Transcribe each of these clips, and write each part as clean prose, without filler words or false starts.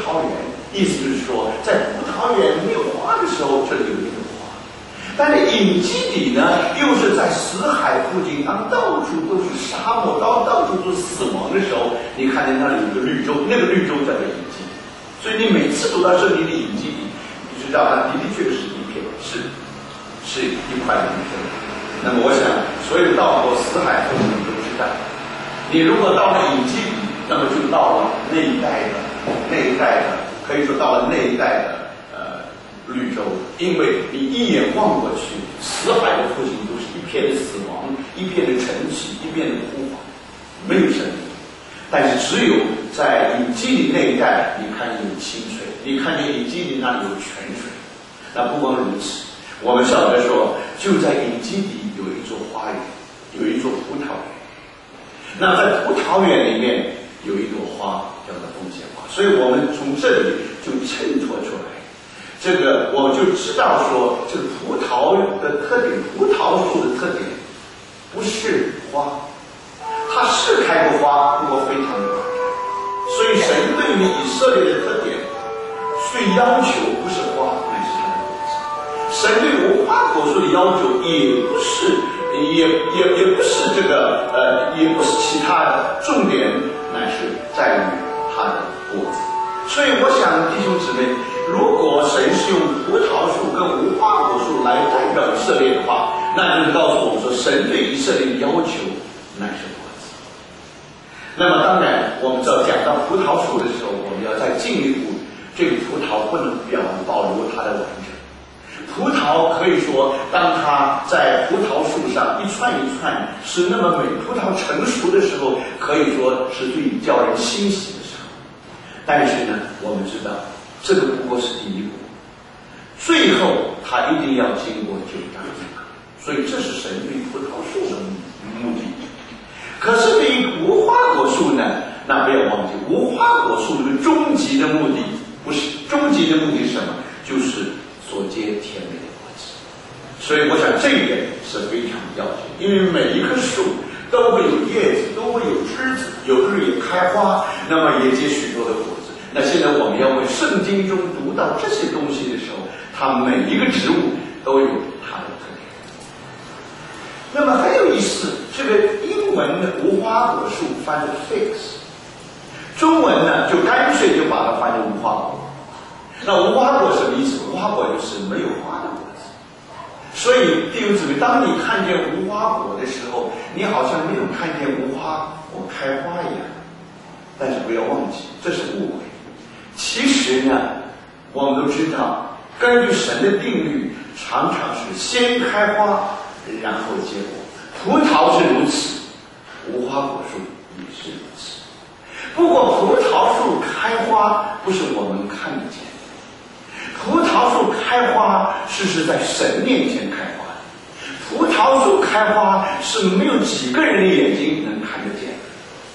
萄园，意思就是说，在葡萄园没有花的时候，这里有一朵花。但是隐基底呢，又是在死海附近，当到处都是沙漠，到处都是死亡的时候，你看见那里有个绿洲，那个绿洲叫做隐基底。所以你每次读到这里的隐基底，你就知道它的确是一片，是一块绿洲。那么我想，所有到过死海附近都知道，你如果到了隐基底，那么就到了那一带的，可以说到了那一带的绿洲，因为你一眼望过去，死海的附近都是一片的死亡，一片的沉寂，一片的枯黄，没有生命。但是只有在隐基底那一带，你看见有清水，你看见隐基底那里有泉水。那不光如此，我们晓得说，就在隐基底有一座花园，有一座葡萄园。那在葡萄园里面有一朵花叫做凤仙花，所以我们从这里就衬托出来，这个我们就知道说，这个葡萄的特点，葡萄树的特点不是花，它是开过花，不过非常的短暂。所以神对于以色列的特点，最要求不是花，乃是它的果子。神对无花果树的要求也不是这个也不是其他的，重点乃是在于它的果子。所以我想弟兄姊妹，如果神是用葡萄树跟无花果树来代表以色列的话，那就是告诉我们说，神对以色列的要求乃是果子。那么当然我们知道，讲到葡萄树的时候，我们要再进一步，这个葡萄不能保留它的完整。葡萄可以说，当它在葡萄树上一串一串是那么美，葡萄成熟的时候，可以说是最叫人欣喜的时候。但是呢，我们知道这个不过是第一步，最后它一定要经过9章这个，所以这是神对葡萄树的目的。可是对于无花果树呢，那不要忘记，无花果树的终极的目的不是，终极的目的是什么？就是所结甜美的果子。所以我想这一点是非常要紧，因为每一棵树都会有叶子，都会有枝子，有的时候也开花，那么也结许多的果子。那现在我们要为圣经中读到这些东西的时候，它每一个植物都有它的特点。那么很有意思，这个英文的无花果树翻的 figs， 中文呢就干脆就把它翻成无花果。那无花果什么意思？无花果就是没有花的果子。所以弟兄姊妹，当你看见无花果的时候，你好像没有看见无花果开花一样。但是不要忘记，这是误会。其实呢，我们都知道，根据神的定律，常常是先开花，然后结果。葡萄是如此，无花果树也是如此。不过葡萄树开花不是我们看得见的，葡萄树开花是在神面前开花的。葡萄树开花是没有几个人的眼睛能看得见的。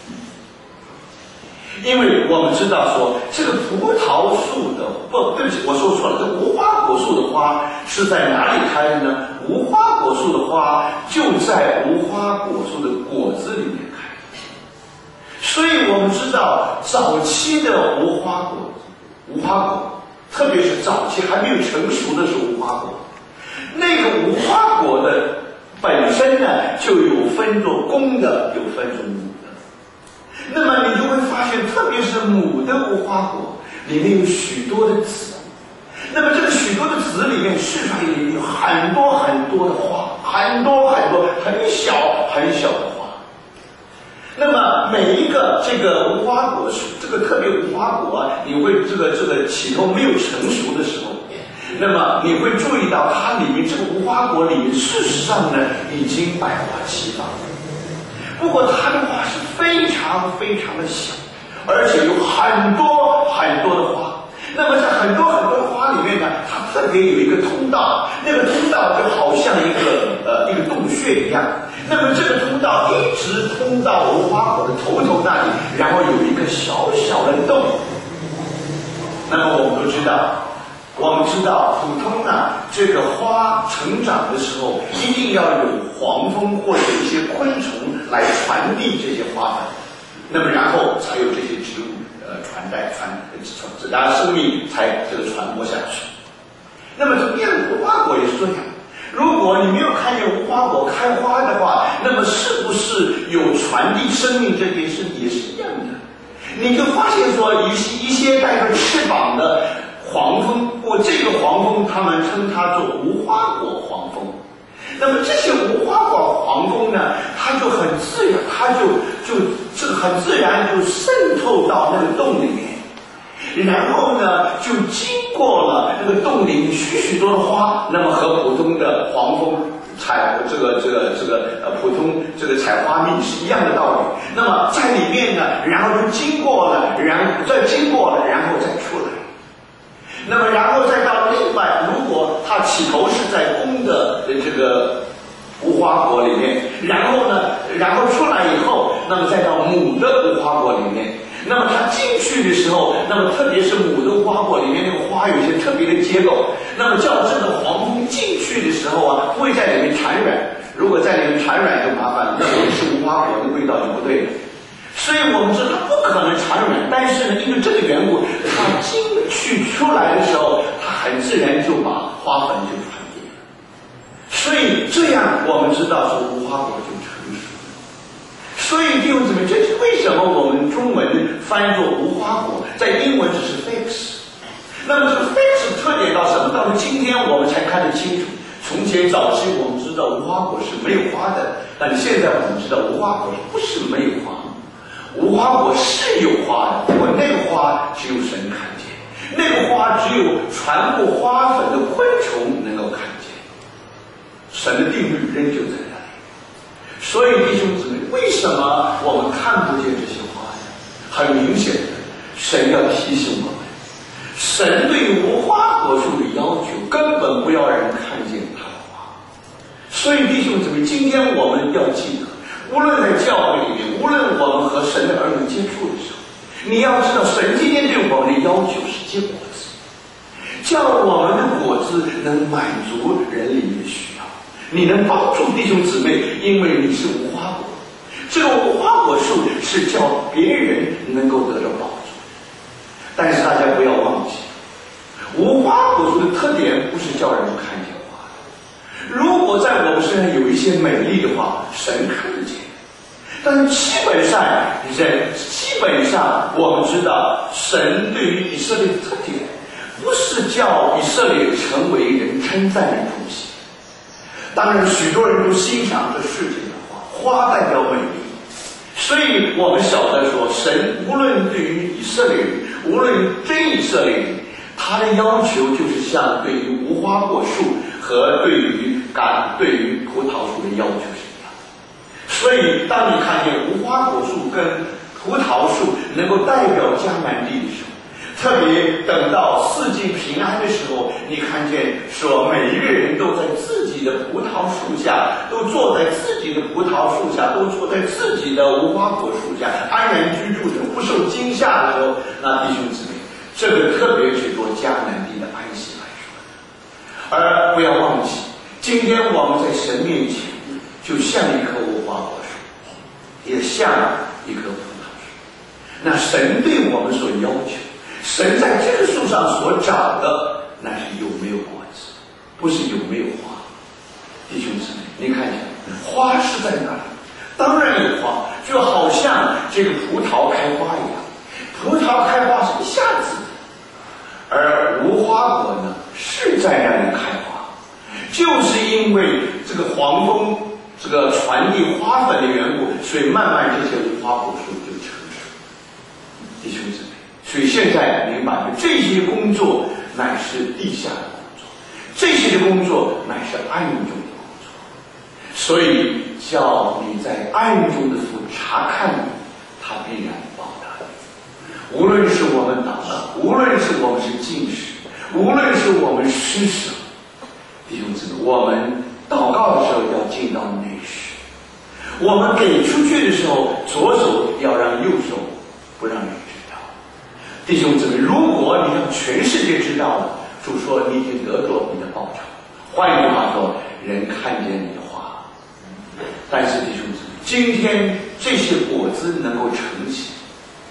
因为我们知道说，这个葡萄树的对不起，我说错了，这无花果树的花是在哪里开的呢？无花果树的花就在无花果树的果子里面开。所以我们知道，早期的无花果，特别是早期还没有成熟的时候，无花果，那个无花果的本身呢，就有分作公的，有分作母的。那么你就会发现，特别是母的无花果里面有许多的籽，那么这个许多的籽里面，事实上也有很多很多的花，很多很多很小很小的花。那么每一个这个无花果树，这个特别无花果啊，你会这个起头没有成熟的时候，那么你会注意到它里面这个无花果里面，事实上呢已经百花齐放。不过它的花是非常非常的小，而且有很多很多的花。那么在很多很多的花里面呢，它特别有一个通道，那个通道就好像一个洞穴一样。那么这个通道一直通到无花果的头那里，然后有一个小小的洞。那么我们知道普通呢，这个花成长的时候，一定要有黄蜂或者一些昆虫来传递这些花粉，那么然后才有这些植物传大家生命才这个传播下去。那么这样无花果也是这样，如果你没有看见无花果开花的话，那么是不是有传递生命这件事也是一样的？你就发现说一些带着翅膀的黄蜂，这个黄蜂他们称它做无花果黄蜂。那么这些无花果黄蜂呢，它就很自然，它就很自然就渗透到那个洞里面，然后呢就经过了那个洞里许多的花，那么和普通的黄蜂普通采花蜜是一样的道理。那么在里面呢，然后就经过了，然后再出来。那么然后再到另外，如果它起头是在公的这个无花果里面，然后出来以后，那么再到母的无花果里面。那么它进去的时候，那么特别是母的无花果里面那个花有一些特别的结构，那么叫这个黄蜂进去的时候啊，不会在里面产卵。如果在里面产卵就麻烦了，那不是无花果的味道就不对了。所以我们知道它不可能产卵，但是呢，因为这个缘故，它进去出来的时候，它很自然就把花粉就传递了。所以这样我们知道说无花果就成熟了。所以弟兄姊妹，这是为什么我们中文翻作无花果，在英文只是 figs。那么这个 figs 的特点到什么？到了今天我们才看得清楚。从前早期我们知道无花果是没有花的，但现在我们知道无花果不是没有花。无花果是有花的，不过那个花只有神看见，那个花只有传播花粉的昆虫能够看见。神的定律仍旧在那里。所以弟兄姊妹，为什么我们看不见这些花呢？很明显的，神要提醒我们，神对于无花果树的要求根本不要人看见它的花。所以弟兄姊妹，今天我们要记得，无论在教会里面，无论我们和神的儿女接触的时候，你要知道神今天对我们的要求是结果子，叫我们的果子能满足人里面的需要，你能帮助弟兄姊妹，因为你是无花果。这个无花果树是叫别人能够得到帮助。但是大家不要忘记，无花果树的特点不是叫人看见花的。如果在我们身上有一些美丽的话，神看得见。但是基本上我们知道，神对于以色列的特点，不是叫以色列成为人称赞的东西。当然许多人都欣赏这世界的花，花代表美丽。所以我们晓得说，神无论对于以色列人，无论真以色列人，他的要求就是像对于无花果树和对于葡萄树的要求是一样的。所以当你看见无花果树跟葡萄树能够代表迦南地的时候，特别等到四季平安的时候，你看见说每一个人都在自己的葡萄树下，都坐在自己的葡萄树下，都坐在自己的无花果树下安然居住着，不受惊吓的时候，那弟兄姊妹，这个特别是做迦南地的安息来说的。而不要忘记，今天我们在神面前就像一棵无花果树，也像一棵葡萄树。那神对我们所要求，神在这个树上所找的，那是有没有果子，不是有没有花。弟兄姊妹，你看见花是在哪里？当然有花，就好像这个葡萄开花一样，葡萄开花是一下子的，而无花果呢是在那里开花，就是因为这个黄蜂这个传递花粉的缘故，所以慢慢这些无花果树就成熟。弟兄姊妹，所以现在明白，这些工作乃是地下的工作，这些的工作乃是暗中的工作，所以叫你在暗中的父查看你，他必然报答你。无论是我们祷告，无论是我们是禁食，无论是我们施舍，弟兄姊妹，我们祷告的时候要进到内室，我们给出去的时候，左手要让右手不让人知道。弟兄姊妹，如果你让全世界知道了，主说你已经得着你的报酬。换一句话说，人看见你的花。但是弟兄姊妹，今天这些果子能够成起，是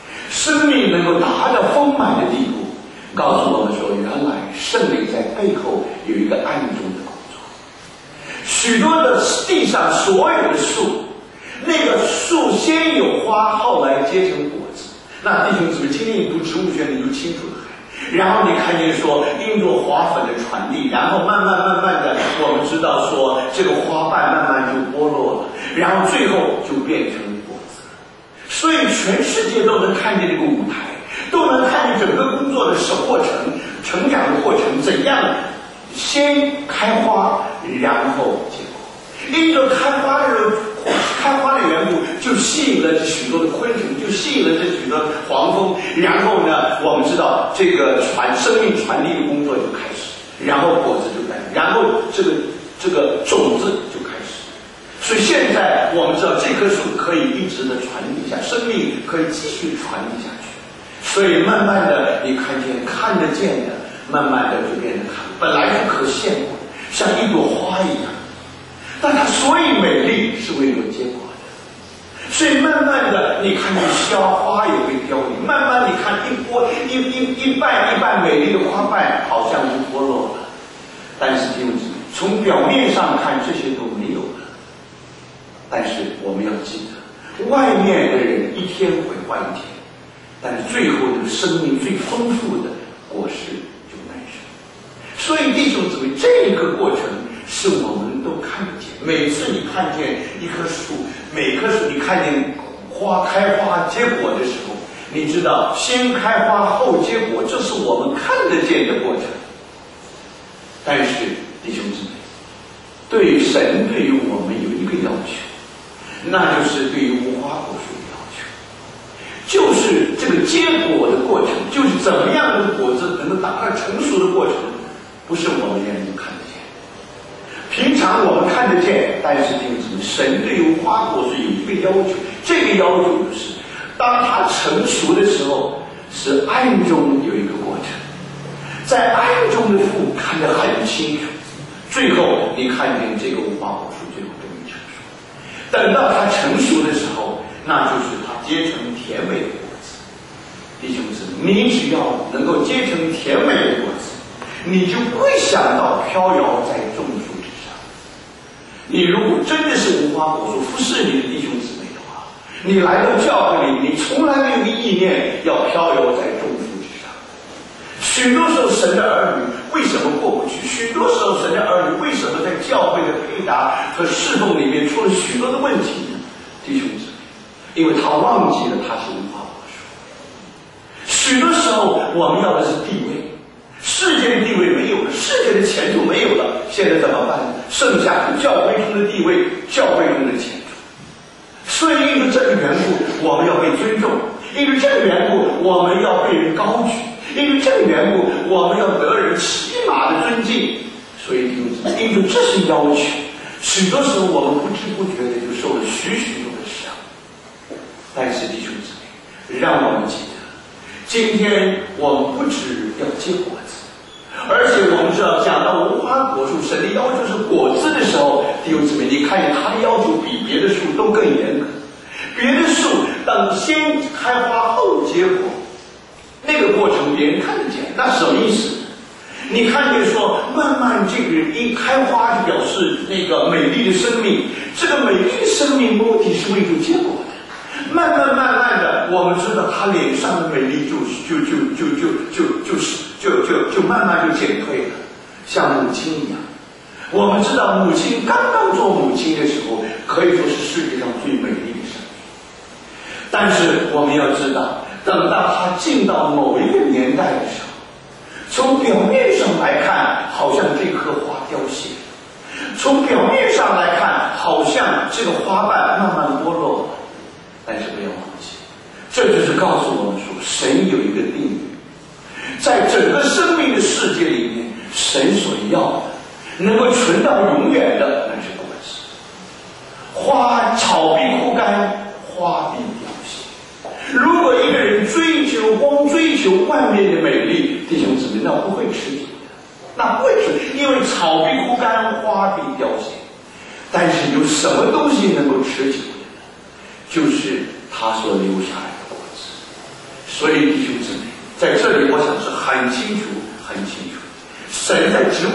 生命能够达到丰满的地步，告诉我们说，原来圣灵在背后有一个暗中的工作。许多的地上所有的树，那个树先有花，后来结成果子。那弟兄姊妹，今天你读植物学你就清楚了。然后你看见说，因着花粉的传递，然后慢慢的，我们知道说这个花瓣慢慢就剥落了，然后最后就变成果子。所以全世界都能看见这个舞台，都能看见整个工作的过程、成长的过程，怎样先开花，然后结果。因着开花的缘故，就吸引了许多的昆虫，就吸引了这许多黄蜂。然后呢，我们知道这个生命传递的工作就开始，然后果子就开始，然后这个种子就开始。所以现在我们知道这棵树可以一直的传递下，生命可以继续传递下去。所以慢慢的，你看得见的，慢慢的就变成本来不可羡慕，像一朵花一样。但它所以美丽是为了有结果的，所以慢慢的你看见花也会凋零，慢慢你看一瓣美丽的花瓣好像就脱落了。但是弟兄姊妹，从表面上看这些都没有了，但是我们要记得，外面的人一天毁坏一天，但是最后这个生命最丰富的果实就诞生。所以弟兄姊妹，这个过程是我们都看得见。每次你看见一棵树，每棵树你看见开花结果的时候，你知道先开花后结果，这是我们看得见的过程。但是弟兄姊妹，对神对于我们有一个要求，那就是对于无花果树的要求，就是这个结果的过程，就是怎么样的果子能够达到成熟的过程，不是我们人人看得见。平常我们看得见，但是弟兄姊妹，神对于无花果树有一个要求，这个要求就是当它成熟的时候，是暗中有一个过程，在暗中的父看得很清楚，最后你看见这个无花果树最后终于成熟。等到它成熟的时候，那就是它结成甜美的果子。弟兄姊妹，你只要能够结成甜美的果子，你就不会想到飘摇在众树之上。你如果真的是无花果树服侍你的弟兄姊妹的话，你来到教会里，你从来没有一个意念要飘摇在众树之上。许多时候神的儿女为什么过不去？许多时候神的儿女为什么在教会的配搭和侍奉里面出了许多的问题呢？弟兄姊妹，因为他忘记了他是无花果树。许多时候我们要的是地位，世界的地位没有了，世界的前途没有了，现在怎么办呢？剩下的教会中的地位，教会中的前途。所以因为这个缘故，我们要被尊重；因为这个缘故，我们要被人高举；因为这个缘故，我们要得人起码的尊敬。所以因为这是要求，许多时候我们不知不觉的就受了许多的伤。但是弟兄姊妹，让我们记得，今天我们不只要结果子，而且我们知道讲到无花果树，神的要求是果子的时候，弟兄姊妹，你看见他的要求比别的树都更严格。别的树等先开花后结果，那个过程别人看得见，那什么意思？你看见说慢慢这个一开花就表示那个美丽的生命，这个美丽的生命目的是为了结果的。慢慢的，我们知道他脸上的美丽就慢慢就减退了，像母亲一样。我们知道母亲刚刚做母亲的时候，可以说是世界上最美丽的生命。但是我们要知道，等到他进到某一个年代的时候，从表面上来看，好像这棵花凋谢；从表面上来看，好像这个花瓣慢慢剥落了。但是不要忘记，这就是告诉我们说，神有一个定律，在整个生命的世界里面，神所要的能够存到永远的，那是果子。草必枯干，花必凋谢。如果一个人追求外面的美丽，弟兄姊妹，那不会持久的，那不会持久，因为草必枯干，花必凋谢。但是有什么东西能够持久的呢？就是他所留下来的果子。 所以弟兄姊妹，在这里我想是很清楚，很清楚，神在植